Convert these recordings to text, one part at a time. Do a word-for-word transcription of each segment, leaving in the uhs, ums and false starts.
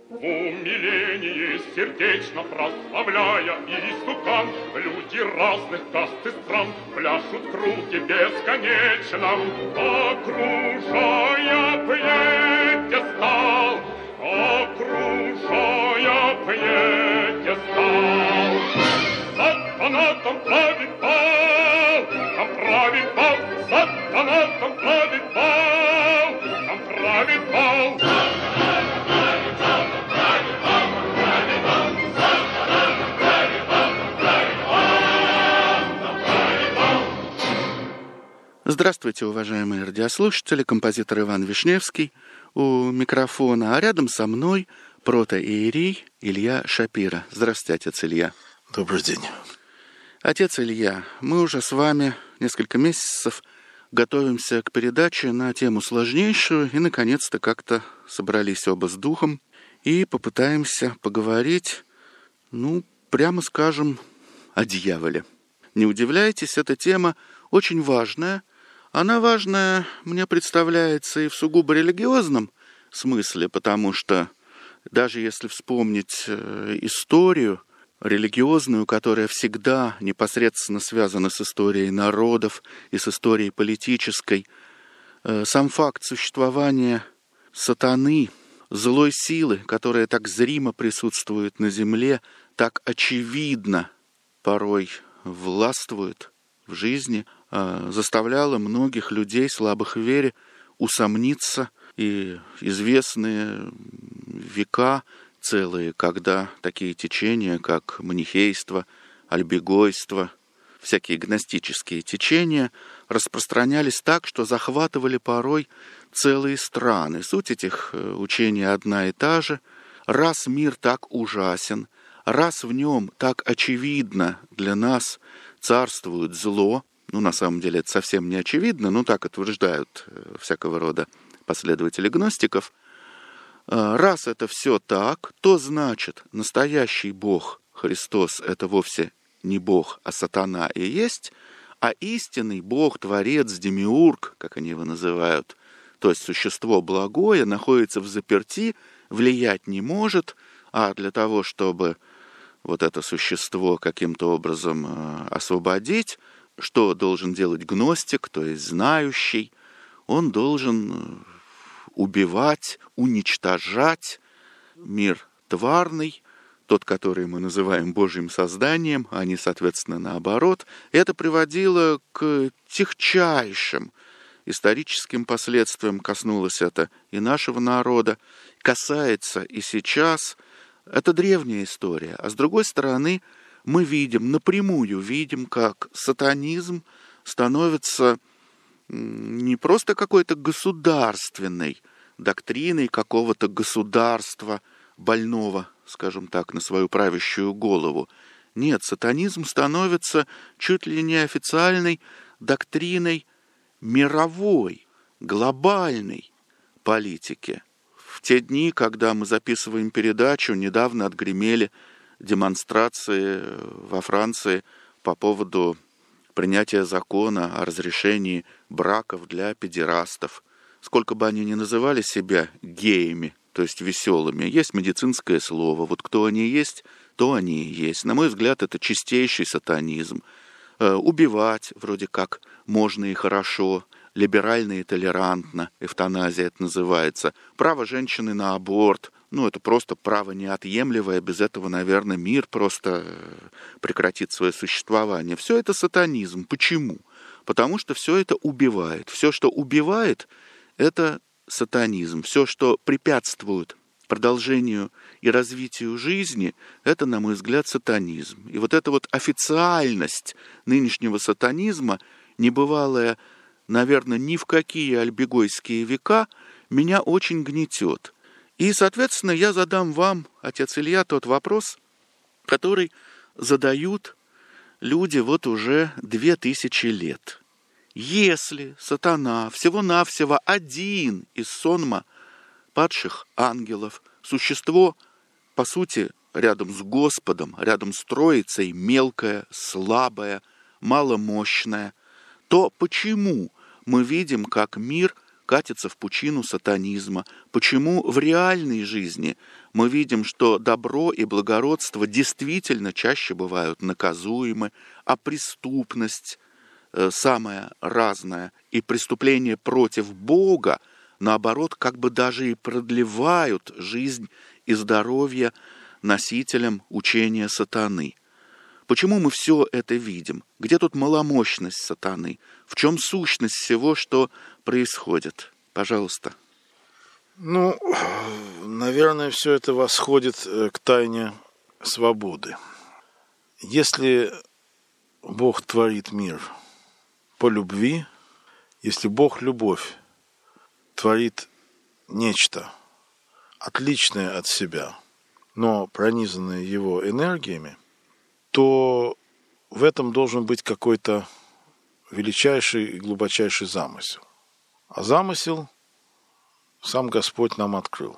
В умилении сердечно прославляя истукан, люди разных каст и стран пляшут в круге бесконечном, окружая пьедестал, окружая пьедестал. Сатана там правит бал, там правит бал, сатана там правит бал, там правит бал. Здравствуйте, уважаемые радиослушатели, композитор Иван Вишневский у микрофона, а рядом со мной протоиерей Илья Шапира. Здравствуйте, отец Илья. Добрый день. Отец Илья, мы уже с вами несколько месяцев готовимся к передаче на тему сложнейшую и, наконец-то, как-то собрались оба с духом и попытаемся поговорить, ну, прямо скажем, о дьяволе. Не удивляйтесь, эта тема очень важная. Она важная, мне представляется, и в сугубо религиозном смысле, потому что даже если вспомнить историю религиозную, которая всегда непосредственно связана с историей народов и с историей политической, сам факт существования сатаны, злой силы, которая так зримо присутствует на земле, так очевидно порой властвует в жизни, заставляло многих людей, слабых в вере, усомниться, и известные века целые, когда такие течения, как манихейство, альбегойство, всякие гностические течения распространялись так, что захватывали порой целые страны. Суть этих учений одна и та же. Раз мир так ужасен, раз в нем так очевидно для нас царствует зло, ну, на самом деле, это совсем не очевидно, но так утверждают всякого рода последователи гностиков. Раз это все так, то значит, настоящий Бог Христос — это вовсе не Бог, а сатана и есть, а истинный Бог, Творец, Демиург, как они его называют, то есть существо благое, находится в заперти, влиять не может, а для того, чтобы вот это существо каким-то образом освободить, что должен делать гностик, то есть знающий? Он должен убивать, уничтожать мир тварный, тот, который мы называем Божьим созданием, а не, соответственно, наоборот. Это приводило к техчайшим историческим последствиям, коснулось это и нашего народа, касается и сейчас. Это древняя история. А с другой стороны, мы видим, напрямую видим, как сатанизм становится не просто какой-то государственной доктриной какого-то государства больного, скажем так, на свою правящую голову. Нет, сатанизм становится чуть ли не официальной доктриной мировой, глобальной политики. В те дни, когда мы записываем передачу, недавно отгремели демонстрации во Франции по поводу принятия закона о разрешении браков для педерастов. Сколько бы они ни называли себя геями, то есть веселыми, есть медицинское слово. Вот кто они есть, то они и есть. На мой взгляд, это чистейший сатанизм. Убивать вроде как можно и хорошо, либерально и толерантно, эвтаназия это называется. Право женщины на аборт, ну это просто право неотъемлемое, без этого, наверное, мир просто прекратит свое существование. Все это сатанизм. Почему? Потому что все это убивает. Все, что убивает, это сатанизм. Все, что препятствует продолжению и развитию жизни, это, на мой взгляд, сатанизм. И вот эта вот официальность нынешнего сатанизма, небывалая, наверное, ни в какие альбегойские века, меня очень гнетет. И, соответственно, я задам вам, отец Илья, тот вопрос, который задают люди вот уже две тысячи лет. Если сатана всего-навсего один из сонма падших ангелов, существо, по сути, рядом с Господом, рядом с Троицей, мелкое, слабое, маломощное, то почему мы видим, как мир катится в пучину сатанизма, почему в реальной жизни мы видим, что добро и благородство действительно чаще бывают наказуемы, а преступность э, самая разная и преступления против Бога, наоборот, как бы даже и продлевают жизнь и здоровье носителям учения сатаны. Почему мы все это видим? Где тут маломощность сатаны? В чем сущность всего, что происходит? Пожалуйста. Ну, наверное, все это восходит к тайне свободы. Если Бог творит мир по любви, если Бог любовь творит нечто отличное от себя, но пронизанное его энергиями, то в этом должен быть какой-то величайший и глубочайший замысел. А замысел сам Господь нам открыл,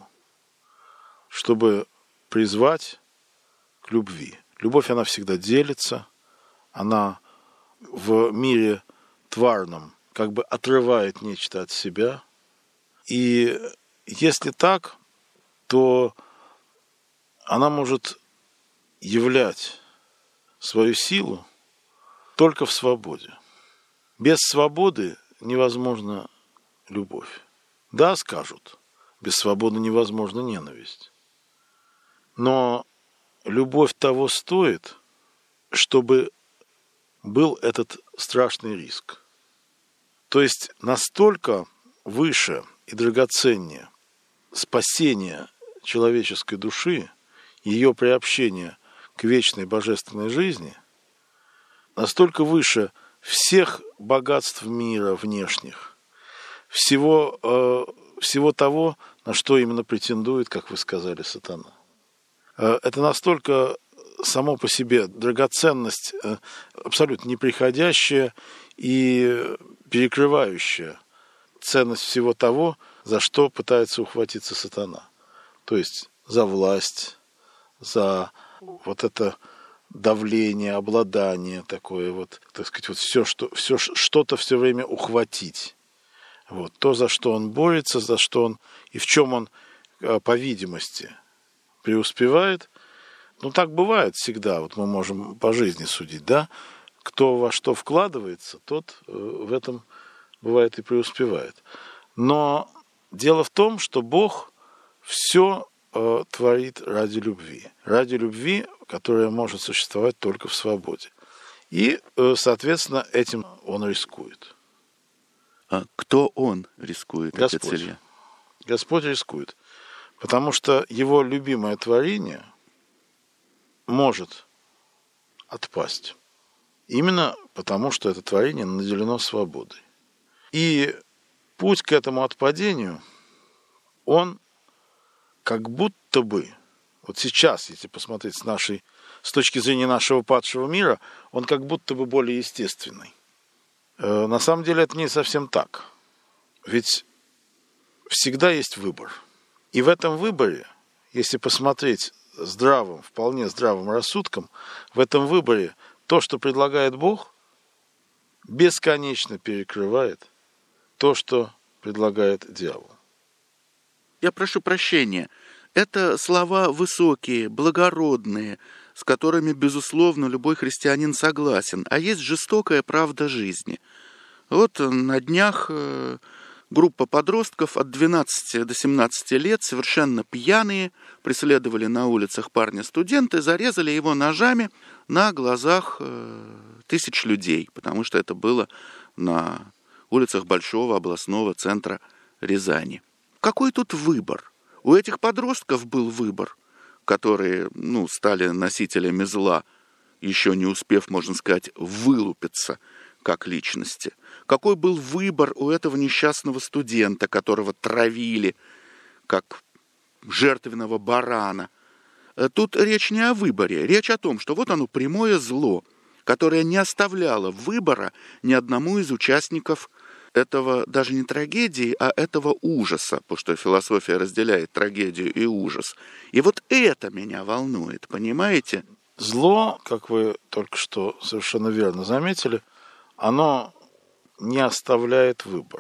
чтобы призвать к любви. Любовь, она всегда делится, она в мире тварном как бы отрывает нечто от себя. И если так, то она может являть свою силу только в свободе. Без свободы невозможна любовь. Да, скажут, без свободы невозможна ненависть. Но любовь того стоит, чтобы был этот страшный риск. То есть настолько выше и драгоценнее спасение человеческой души, ее приобщение к вечной божественной жизни, настолько выше всех богатств мира внешних, всего, э, всего того, на что именно претендует, как вы сказали, сатана. Э, это настолько само по себе драгоценность, э, абсолютно неприходящая и перекрывающая ценность всего того, за что пытается ухватиться сатана. То есть за власть, за вот это давление, обладание такое, вот, так сказать, вот все, что, все, что-то все время ухватить. Вот, то, за что он борется, за что он, и в чем он, по видимости, преуспевает. Ну, так бывает всегда, вот мы можем по жизни судить, да? Кто во что вкладывается, тот в этом бывает и преуспевает. Но дело в том, что Бог все э, творит ради любви. Ради любви, которая может существовать только в свободе. И, э, соответственно, этим он рискует. А кто он рискует? Господь. Господь рискует. Потому что его любимое творение может отпасть. Именно потому, что это творение наделено свободой. И путь к этому отпадению, он как будто бы, вот сейчас, если посмотреть с нашей, с точки зрения нашего падшего мира, он как будто бы более естественный. Э, на самом деле это не совсем так. Ведь всегда есть выбор. И в этом выборе, если посмотреть здравым, вполне здравым рассудком, в этом выборе то, что предлагает Бог, бесконечно перекрывает то, что предлагает дьявол. Я прошу прощения. Это слова высокие, благородные, с которыми, безусловно, любой христианин согласен. А есть жестокая правда жизни. Вот на днях группа подростков от двенадцати до семнадцати лет, совершенно пьяные, преследовали на улицах парня-студента, зарезали его ножами на глазах э, тысяч людей, потому что это было на улицах большого областного центра Рязани. Какой тут выбор? У этих подростков был выбор, которые, ну, стали носителями зла, еще не успев, можно сказать, вылупиться как личности. Какой был выбор у этого несчастного студента, которого травили как жертвенного барана? Тут речь не о выборе, речь о том, что вот оно прямое зло, которое не оставляло выбора ни одному из участников этого даже не трагедии, а этого ужаса, потому что философия разделяет трагедию и ужас. И вот это меня волнует, понимаете? Зло, как вы только что совершенно верно заметили, оно не оставляет выбора.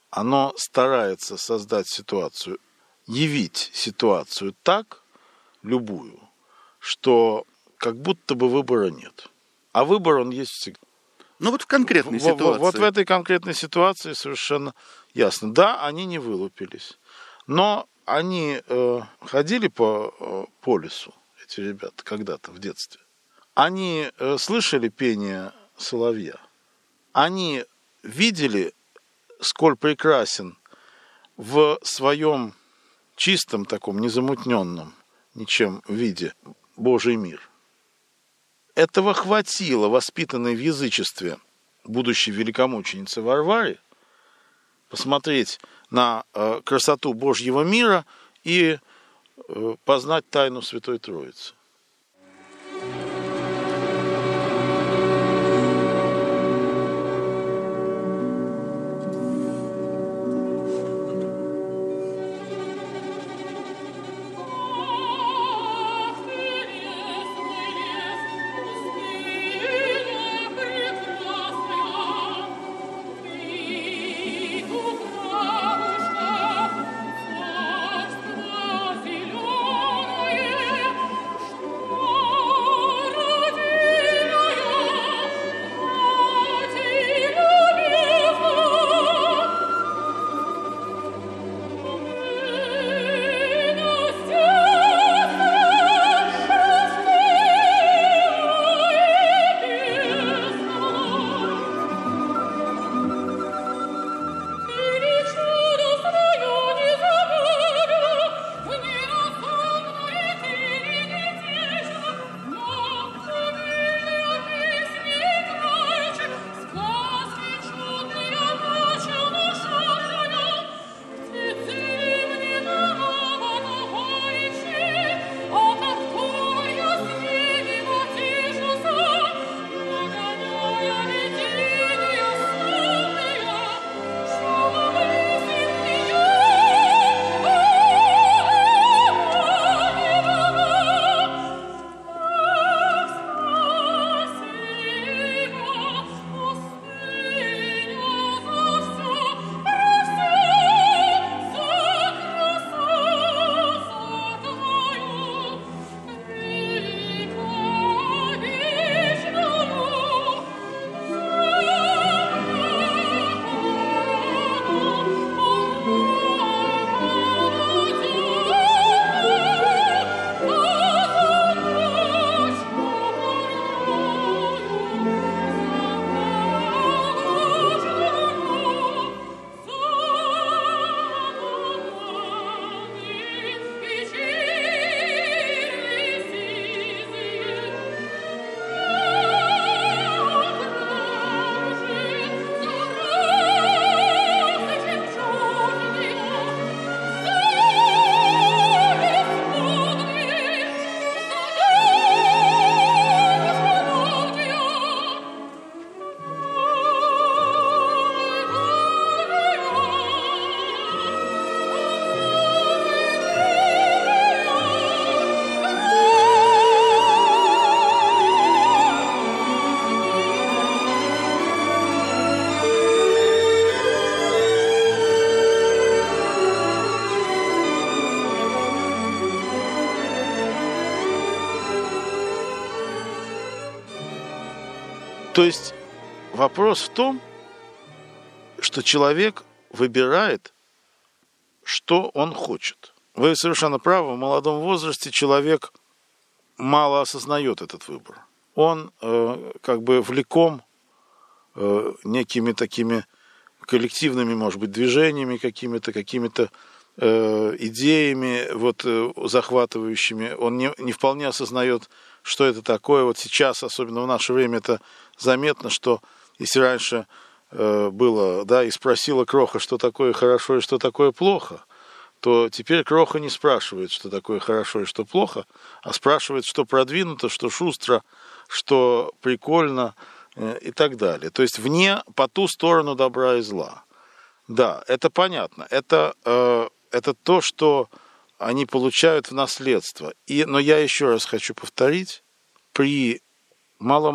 оно старается создать ситуацию, явить ситуацию так, любую, что как будто бы выбора нет. А выбор, он есть всегда. Ну вот в конкретной в, ситуации. Вот в этой конкретной ситуации совершенно ясно. Да, они не вылупились, но они э, ходили по, э, по лесу, эти ребята, когда-то в детстве. Они э, слышали пение соловья. Они видели, сколь прекрасен в своем чистом таком, незамутненном ничем виде Божий мир. Этого хватило воспитанной в язычестве будущей великомученице Варваре посмотреть на э, красоту Божьего мира и э, познать тайну Святой Троицы. То есть вопрос в том, что человек выбирает, что он хочет. Вы совершенно правы, в молодом возрасте человек мало осознает этот выбор. Он э, как бы влеком э, некими такими коллективными, может быть, движениями, какими-то, какими-то э, идеями вот, э, захватывающими. Он не, не вполне осознает, что это такое. Вот сейчас, особенно в наше время, это заметно, что если раньше э, было, да, и спросила кроха, что такое хорошо и что такое плохо, то теперь кроха не спрашивает, что такое хорошо и что плохо, а спрашивает, что продвинуто, что шустро, что прикольно э, и так далее. То есть вне, по ту сторону добра и зла. Да, это понятно. Это, э, это то, что они получают в наследство. И, но я еще раз хочу повторить, при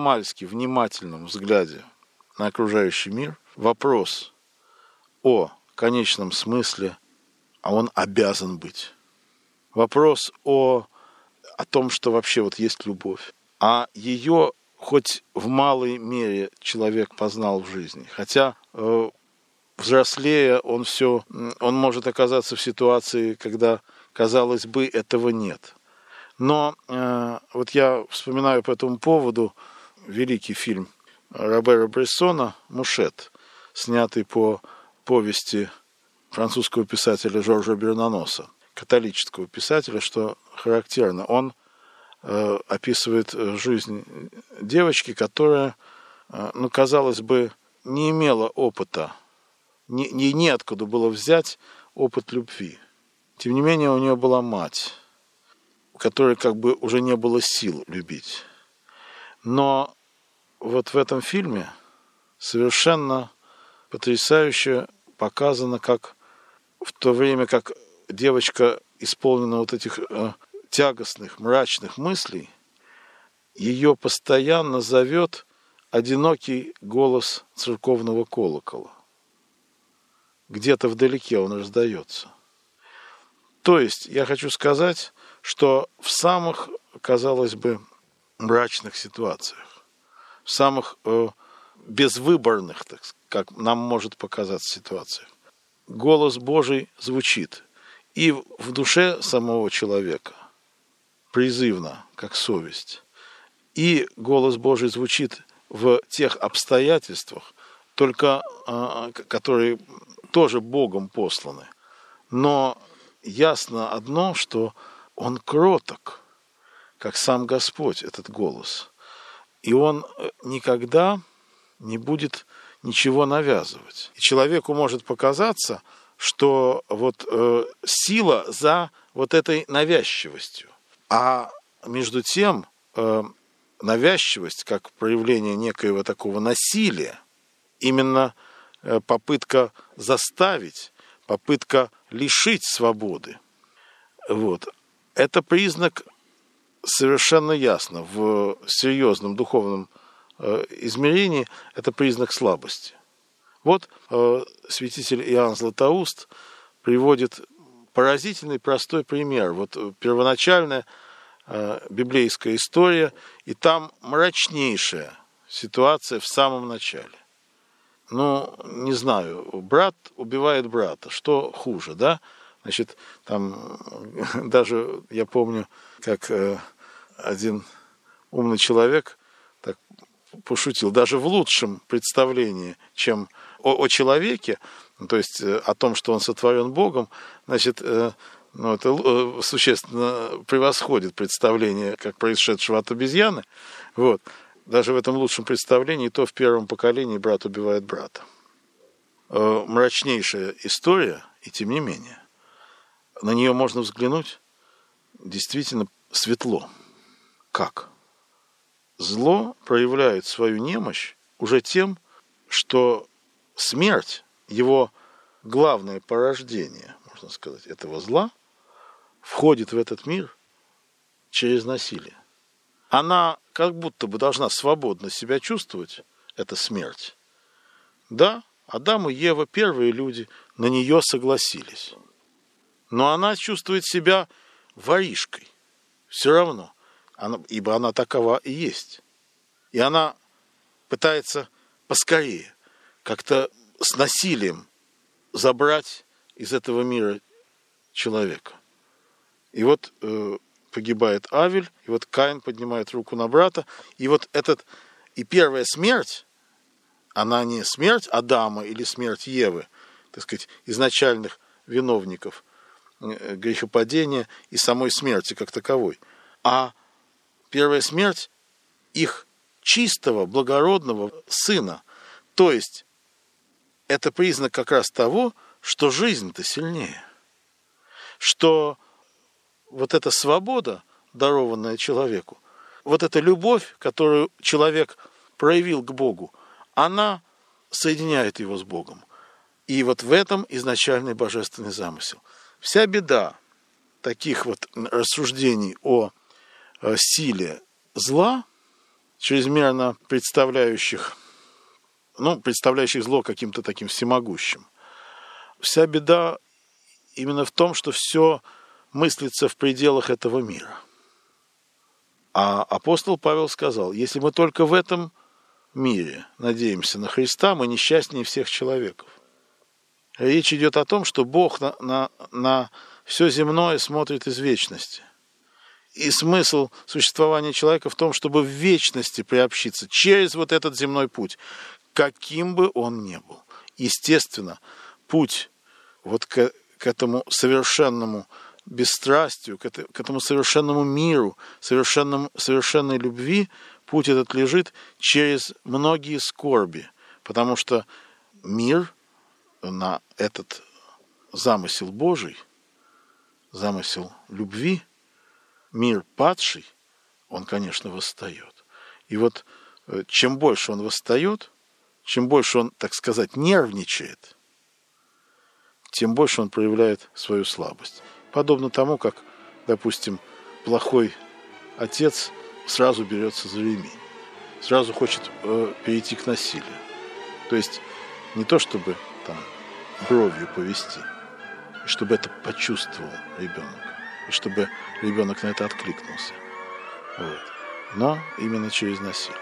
маломальски внимательном взгляде на окружающий мир вопрос о конечном смысле, а он обязан быть. Вопрос о, о том, что вообще вот есть любовь. А ее хоть в малой мере человек познал в жизни. Хотя э, взрослея он все, он может оказаться в ситуации, когда, казалось бы, этого нет. Но э, вот я вспоминаю по этому поводу великий фильм Робера Брессона «Мушет», снятый по повести французского писателя Жоржа Бернаноса, католического писателя, что характерно. Он э, описывает жизнь девочки, которая, э, ну, казалось бы, не имела опыта, не, не, неоткуда было взять опыт любви. Тем не менее, у нее была мать, у которой как бы уже не было сил любить. Но вот в этом фильме совершенно потрясающе показано, как в то время, как девочка исполнена вот этих э, тягостных, мрачных мыслей, ее постоянно зовет одинокий голос церковного колокола. Где-то вдалеке он раздается. То есть, я хочу сказать, что в самых, казалось бы, мрачных ситуациях, в самых э, безвыборных, так, как нам может показаться, ситуациях, голос Божий звучит и в душе самого человека, призывно, как совесть, и голос Божий звучит в тех обстоятельствах, только э, которые тоже Богом посланы. Но ясно одно, что он кроток, как сам Господь, этот голос. И он никогда не будет ничего навязывать. И человеку может показаться, что вот э, сила за вот этой навязчивостью. А между тем э, навязчивость, как проявление некоего такого насилия, именно э, попытка заставить, попытка лишить свободы, вот, это признак совершенно ясно в серьезном духовном э, измерении, это признак слабости. Вот э, святитель Иоанн Златоуст приводит поразительный простой пример. Вот первоначальная э, библейская история, и там мрачнейшая ситуация в самом начале. Ну, не знаю, брат убивает брата, что хуже, да? Значит, там даже, я помню, как э, один умный человек так пошутил, даже в лучшем представлении, чем о, о человеке, то есть э, о том, что он сотворен Богом, значит, э, ну, это э, существенно превосходит представление, как происшедшего от обезьяны. Вот. Даже в этом лучшем представлении, то в первом поколении брат убивает брата. Э, мрачнейшая история, и тем не менее, на нее можно взглянуть действительно светло. Как? Зло проявляет свою немощь уже тем, что смерть, его главное порождение, можно сказать, этого зла, входит в этот мир через насилие. Она как будто бы должна свободно себя чувствовать, эта смерть. Да, Адам и Ева, первые люди, на нее согласились. Но она чувствует себя воришкой. Все равно. Она, ибо она такова и есть. И она пытается поскорее, как-то с насилием забрать из этого мира человека. И вот э, погибает Авель, и вот Каин поднимает руку на брата, и вот этот, и первая смерть, она не смерть Адама или смерть Евы, так сказать, изначальных виновников грехопадения и самой смерти как таковой, а первая смерть их чистого, благородного сына. То есть это признак как раз того, что жизнь-то сильнее, что вот эта свобода, дарованная человеку, вот эта любовь, которую человек проявил к Богу, она соединяет его с Богом. И вот в этом изначальный божественный замысел. Вся беда таких вот рассуждений о силе зла, чрезмерно представляющих, ну, представляющих зло каким-то таким всемогущим, вся беда именно в том, что все мыслится в пределах этого мира. А апостол Павел сказал, если мы только в этом мире надеемся на Христа, мы несчастнее всех человеков. Речь идет о том, что Бог на, на, на все земное смотрит из вечности. И смысл существования человека в том, чтобы в вечности приобщиться через вот этот земной путь, каким бы он ни был. Естественно, путь вот к, к этому совершенному бесстрастию, к, это, к этому совершенному миру, совершенному, совершенной любви, путь этот лежит через многие скорби, потому что мир на этот замысел Божий, замысел любви, мир падший, он, конечно, восстает. И вот чем больше он восстает, чем больше он, так сказать, нервничает, тем больше он проявляет свою слабость. Подобно тому, как, допустим, плохой отец сразу берется за ремень, сразу хочет э, перейти к насилию. То есть не то, чтобы там бровью повести, чтобы это почувствовал ребенок, и чтобы ребенок на это откликнулся. Вот. Но именно через насилие.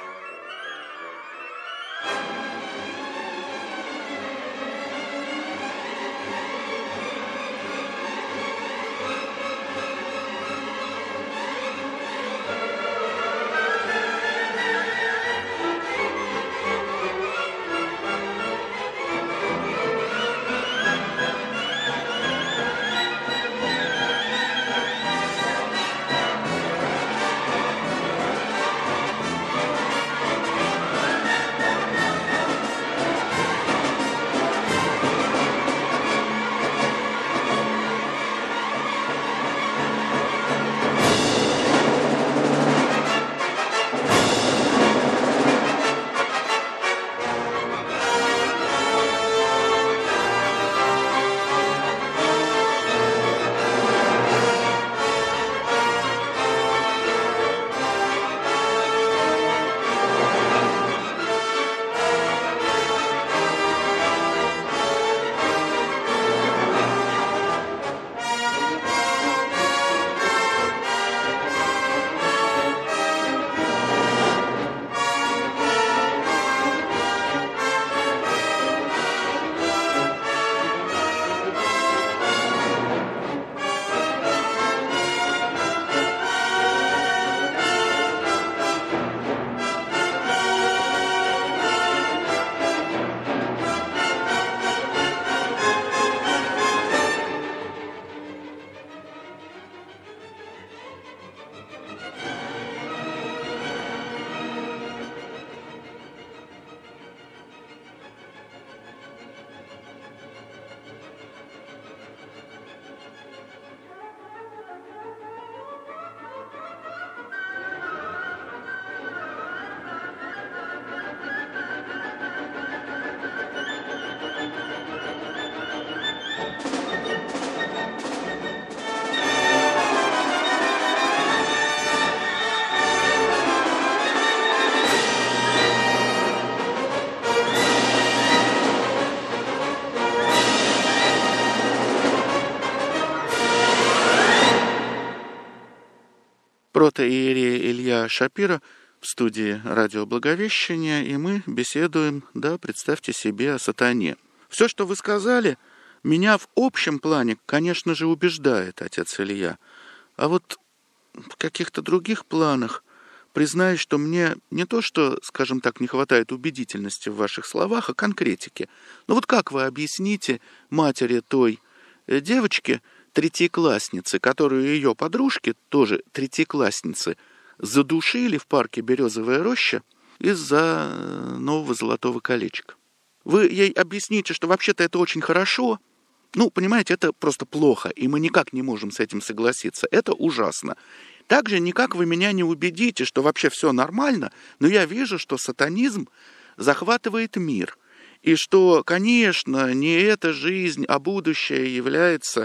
Протоиерей Илья Шапира в студии «Радио Благовещения», и мы беседуем, да, представьте себе, о сатане. Все, что вы сказали, меня в общем плане, конечно же, убеждает, отец Илья. А вот в каких-то других планах признаюсь, что мне не то, что, скажем так, не хватает убедительности в ваших словах, а конкретики. Ну вот как вы объясните матери той девочки, третьеклассницы, которую ее подружки, тоже третьеклассницы, задушили в парке «Березовая роща» из-за нового золотого колечка? Вы ей объясните, что вообще-то это очень хорошо. Ну, понимаете, это просто плохо, и мы никак не можем с этим согласиться. Это ужасно. Также никак вы меня не убедите, что вообще все нормально, но я вижу, что сатанизм захватывает мир. И что, конечно, не эта жизнь, а будущее является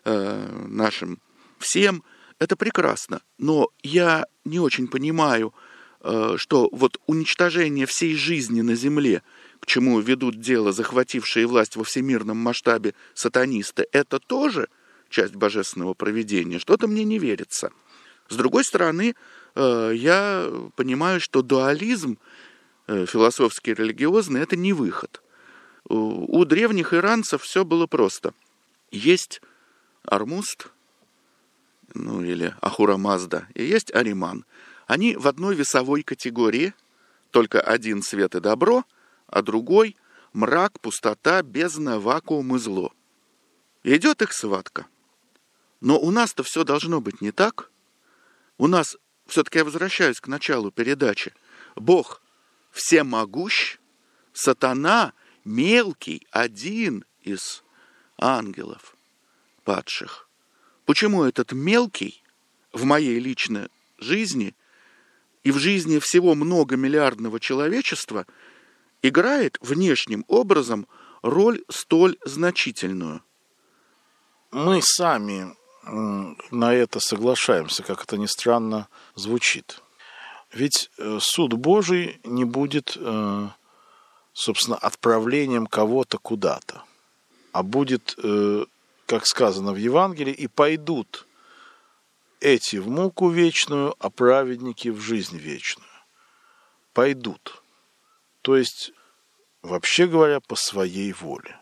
э, нашим всем. Это прекрасно. Но я не очень понимаю, что вот уничтожение всей жизни на земле, к чему ведут дело захватившие власть во всемирном масштабе сатанисты, это тоже часть божественного провидения? Что-то мне не верится. С другой стороны, я понимаю, что дуализм философский, религиозный, это не выход. У древних иранцев все было просто. Есть Ормузд, ну или Ахура Мазда, и есть Ариман. Они в одной весовой категории, только один свет и добро, а другой мрак, пустота, бездна, вакуум и зло. И идет их схватка. Но у нас-то все должно быть не так. У нас, все-таки я возвращаюсь к началу передачи, Бог всемогущ, сатана мелкий, один из ангелов падших. Почему этот мелкий в моей личной жизни и в жизни всего многомиллиардного человечества играет внешним образом роль столь значительную? Мы сами на это соглашаемся, как это ни странно звучит. Ведь суд Божий не будет, собственно, отправлением кого-то куда-то, а будет, как сказано в Евангелии, и пойдут эти в муку вечную, а праведники в жизнь вечную. Пойдут. То есть, вообще говоря, по своей воле.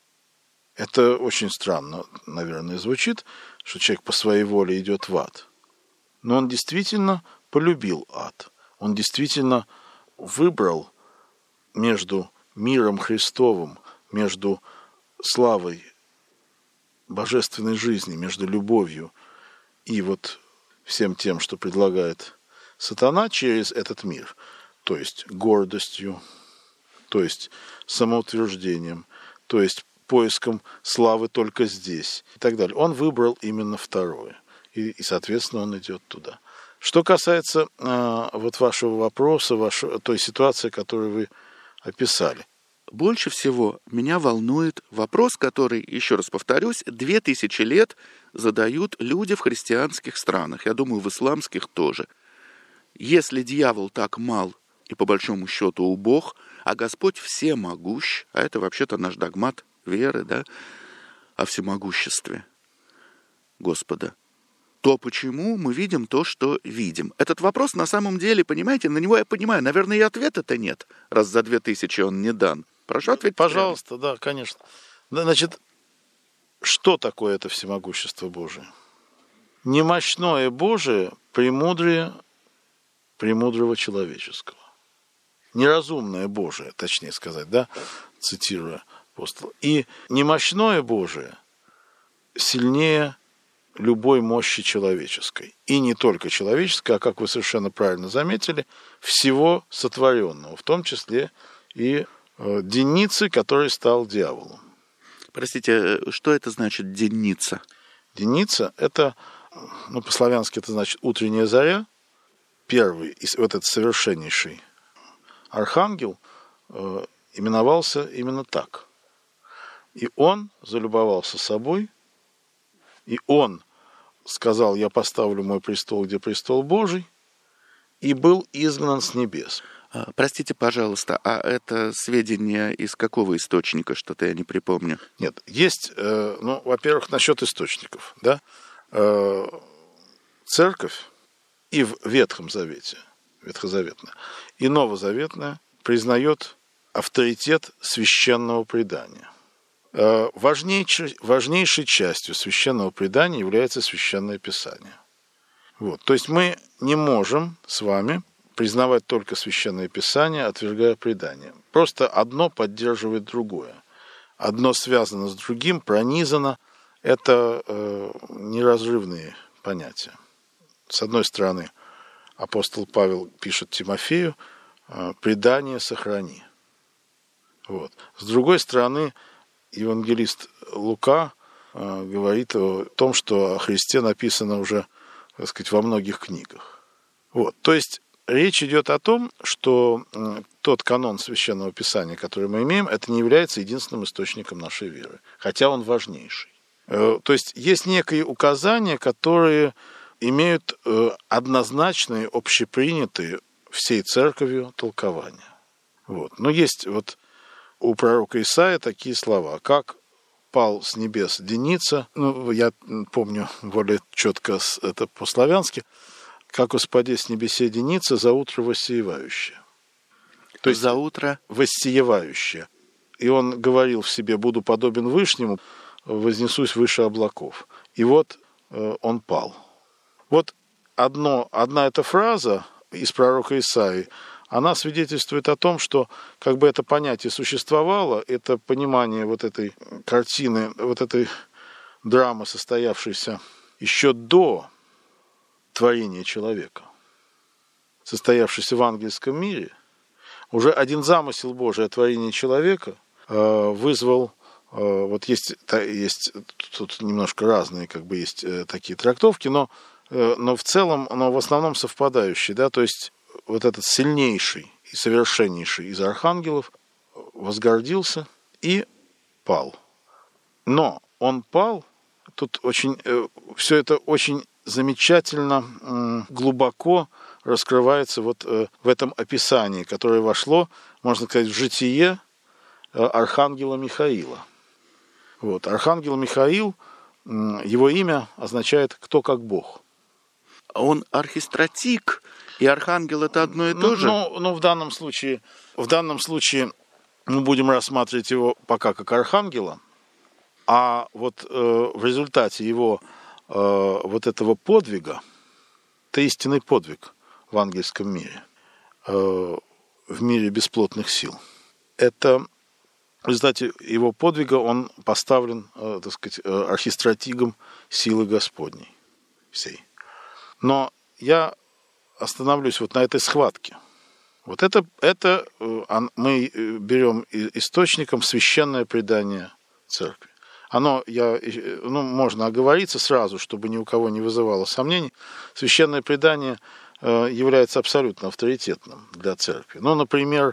Это очень странно, наверное, звучит, что человек по своей воле идет в ад. Но он действительно полюбил ад. Он действительно выбрал между миром Христовым, между славой божественной жизни, между любовью и вот всем тем, что предлагает сатана через этот мир, то есть гордостью, то есть самоутверждением, то есть поиском славы только здесь и так далее. Он выбрал именно второе, и, и соответственно, он идет туда. Что касается э, вот вашего вопроса, вашей, той ситуации, которую вы описали. Больше всего меня волнует вопрос, который, еще раз повторюсь, две тысячи лет задают люди в христианских странах, я думаю, в исламских тоже. Если дьявол так мал и по большому счету убог, а Господь всемогущ, а это вообще-то наш догмат веры, да, о всемогуществе Господа, то почему мы видим то, что видим? Этот вопрос на самом деле, понимаете, на него я понимаю, наверное, и ответа-то нет, раз за две тысячи он не дан. Прошу ответить. Пожалуйста, прямо. Да, конечно. Значит, что такое это всемогущество Божие? Немощное Божие премудрее премудрого человеческого. Неразумное Божие, точнее сказать, да, цитируя апостола. И немощное Божие сильнее любой мощи человеческой. И не только человеческой, а, как вы совершенно правильно заметили, всего сотворенного, в том числе и э, деницы, который стал дьяволом. Простите, что это значит деница? Деница – это, ну, по-славянски это значит утренняя заря. Первый, вот этот совершеннейший архангел э, именовался именно так. И он залюбовался собой, и он сказал: я поставлю мой престол, где престол Божий, и был изгнан с небес. Простите, пожалуйста, а это сведения из какого источника? Что-то я не припомню. Нет, есть, э, ну, во-первых, насчет источников, да, э, церковь и в Ветхом Завете, ветхозаветная, и новозаветная признает авторитет священного предания. Э, важнейшей, важнейшей частью священного предания является Священное Писание. Вот, то есть мы не можем с вами признавать только Священное Писание, отвергая предание. Просто одно поддерживает другое. Одно связано с другим, пронизано. Это э, неразрывные понятия. С одной стороны, апостол Павел пишет Тимофею: э, «Предание сохрани». Вот. С другой стороны, евангелист Лука э, говорит о том, что о Христе написано уже, так сказать, во многих книгах. Вот. То есть речь идет о том, что тот канон Священного Писания, который мы имеем, это не является единственным источником нашей веры, хотя он важнейший. То есть есть некие указания, которые имеют однозначные, общепринятые, всей церковью толкование. Вот. Но есть вот у пророка Исаия такие слова, как «пал с небес деница», ну, я помню более четко, это по-славянски, «как успаде с небесе деница, за утро воссеевающее». То есть за утро воссеевающее. И он говорил в себе: «Буду подобен Вышнему, вознесусь выше облаков». И вот э, он пал. Вот одно, одна эта фраза из пророка Исаии, она свидетельствует о том, что как бы это понятие существовало, это понимание вот этой картины, вот этой драмы, состоявшейся еще до творения человека, состоявшейся в ангельском мире, уже один замысел Божий о творении человека э, вызвал, э, вот есть, есть тут немножко разные, как бы есть э, такие трактовки, но, э, но в целом, но в основном совпадающие, да, то есть вот этот сильнейший и совершеннейший из архангелов возгордился и пал. Но он пал, тут очень, э, все это очень замечательно, э, глубоко раскрывается вот э, в этом описании, которое вошло, можно сказать, в житие э, архангела Михаила. Вот. Архангел Михаил, э, его имя означает «кто как Бог». Он архистратик, и архангел — это одно и то ну, же? Ну, ну, в данном случае, в данном случае мы будем рассматривать его пока как архангела, а вот э, в результате его э, вот этого подвига, это истинный подвиг в ангельском мире, э, в мире бесплотных сил. Это в результате его подвига он поставлен, э, так сказать, э, архистратигом силы Господней всей. Но я остановлюсь вот на этой схватке. Вот это, это мы берем источником священное предание церкви. Оно, я, ну, можно оговориться сразу, чтобы ни у кого не вызывало сомнений. Священное предание является абсолютно авторитетным для церкви. Ну, например,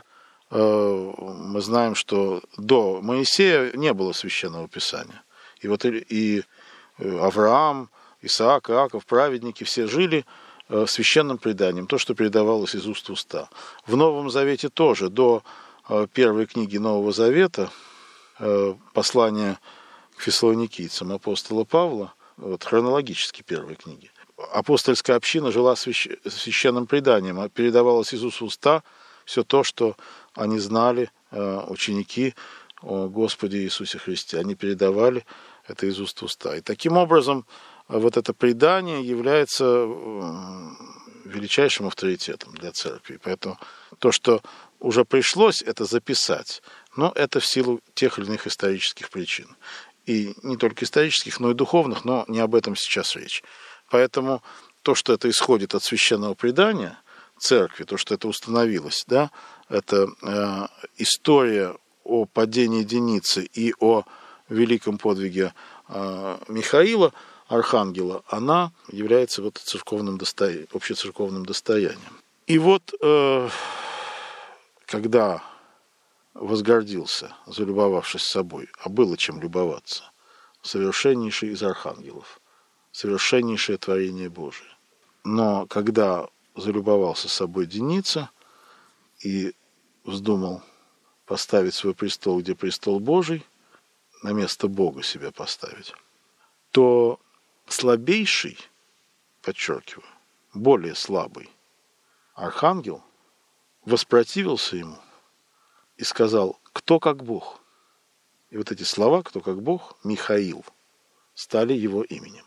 мы знаем, что до Моисея не было священного писания. И вот и Авраам, Исаак, Иаков, праведники все жили священным преданием, то, что передавалось из уст в уста. В Новом Завете тоже, до первой книги Нового Завета, послания к фессалоникийцам апостола Павла, вот, хронологически первой книги, апостольская община жила священным преданием, передавалось из уст в уста все то, что они знали, ученики о Господе Иисусе Христе. Они передавали это из уст в уста. И таким образом вот это предание является величайшим авторитетом для церкви. Поэтому то, что уже пришлось это записать, но это в силу тех или иных исторических причин. И не только исторических, но и духовных, но не об этом сейчас речь. Поэтому то, что это исходит от священного предания церкви, то, что это установилось, да, это э, история о падении Деницы и о великом подвиге э, Михаила, архангела, она является вот церковным достоянием, общецерковным достоянием. И вот, э, когда возгордился, залюбовавшись собой, а было чем любоваться, совершеннейший из архангелов, совершеннейшее творение Божие. Но когда залюбовался собой Деница и вздумал поставить свой престол, где престол Божий, на место Бога себя поставить, то слабейший, подчеркиваю, более слабый архангел воспротивился ему и сказал: «Кто как Бог?» И вот эти слова «кто как Бог», Михаил, стали его именем.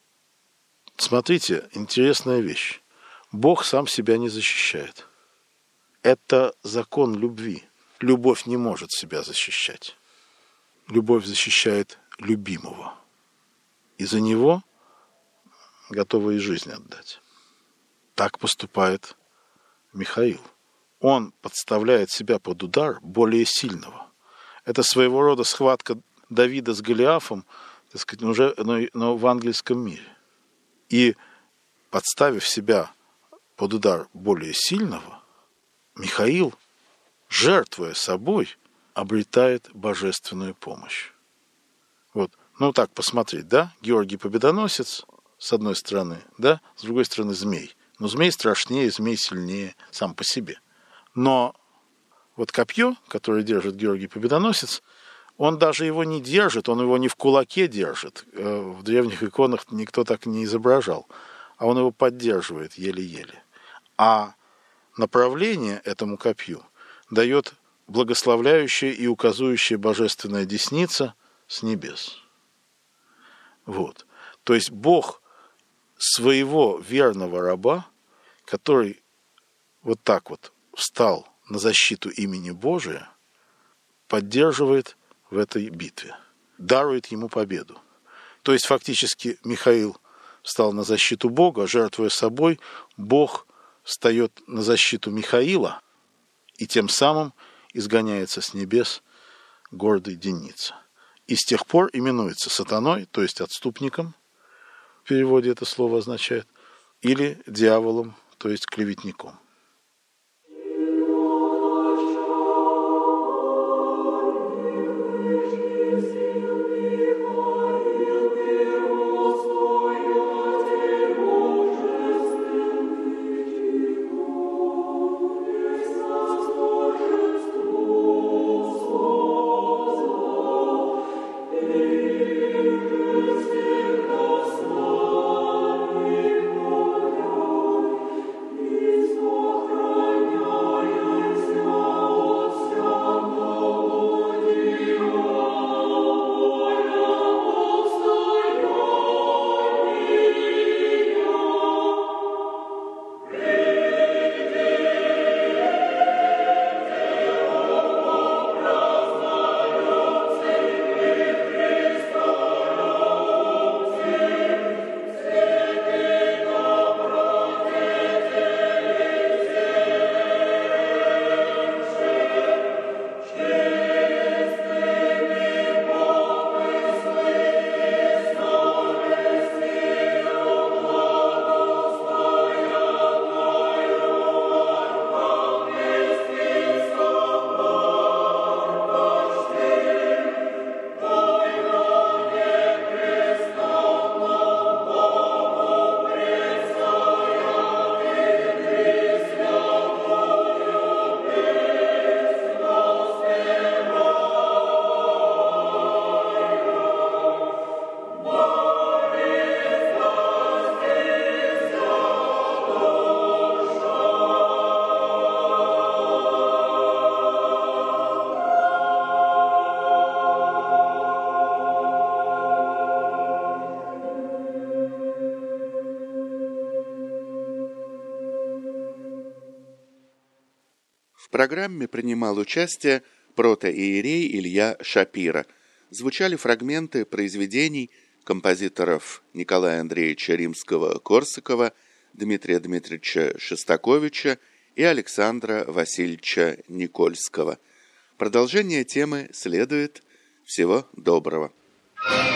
Смотрите, интересная вещь. Бог сам себя не защищает. Это закон любви. Любовь не может себя защищать. Любовь защищает любимого. И за него готова и жизнь отдать. Так поступает Михаил. Он подставляет себя под удар более сильного. Это своего рода схватка Давида с Голиафом, так сказать, уже, но, но в ангельском мире. И подставив себя под удар более сильного, Михаил, жертвуя собой, обретает божественную помощь. Вот. Ну, так посмотреть, да? Георгий Победоносец, с одной стороны, да? С другой стороны, змей, Но змей страшнее, змей сильнее сам по себе. Но вот копье, которое держит Георгий Победоносец, он даже его не держит, он его не в кулаке держит. В древних иконах никто так не изображал. А он его поддерживает еле-еле. А направление этому копью дает благословляющая и указующая божественная десница с небес. Вот. То есть Бог своего верного раба, который вот так вот встал на защиту имени Божия, поддерживает в этой битве, дарует ему победу. То есть фактически Михаил встал на защиту Бога, жертвуя собой, Бог встает на защиту Михаила и тем самым изгоняется с небес гордый Деница. И с тех пор именуется сатаной, то есть отступником, в переводе это слово означает, или дьяволом, то есть клеветником. В программе принимал участие протоиерей Илья Шапира. Звучали фрагменты произведений композиторов Николая Андреевича Римского-Корсакова, Дмитрия Дмитриевича Шостаковича и Александра Васильевича Никольского. Продолжение темы следует. Всего доброго.